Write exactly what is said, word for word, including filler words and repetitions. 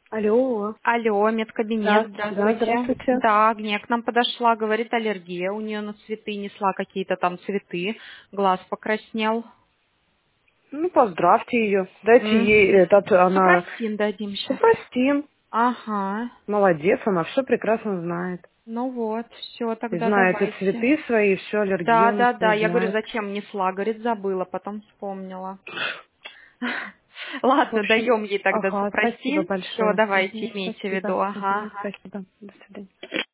Алло. Алло, медкабинет, Да, да, здравствуйте. здравствуйте. Да, Агния к нам подошла, говорит, аллергия. У нее на цветы несла какие-то там цветы, глаз покраснел. Ну, поздравьте ее. Дайте ей Угу. этот, она... Супрастин дадим сейчас. Супрастин. Ага. Молодец, она все прекрасно знает. Ну вот, все, И тогда знает и давайте. цветы свои, все, аллергию Да, у нас да, да. не Я говорю, знает. зачем несла? Говорит, забыла, потом вспомнила. В Ладно, общем, даем ей тогда ага, спасибо супрастин. Все, большое. давайте, Мгм, имейте в спасибо. виду. Ага, Мгм, ага. спасибо. До свидания.